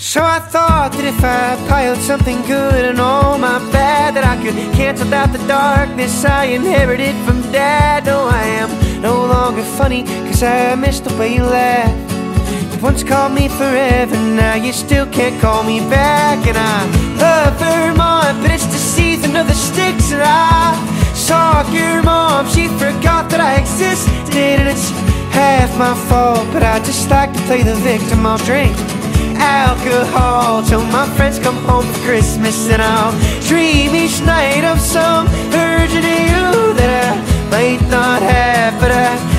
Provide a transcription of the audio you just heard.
So I thought that if I piled something good and all my bad, that I could cancel out the darkness I inherited from Dad. No, I am no longer funny, cause I miss the way you laugh. You once called me forever, now you still can't call me back. And I love Vermont, but it's the season of the sticks. And I saw your mom, she forgot that I existed. And it's half my fault, but I just like to play the victim. I'll drink alcohol till my friends come home for Christmas, and I'll dream each night of some version of you that I might not have, but I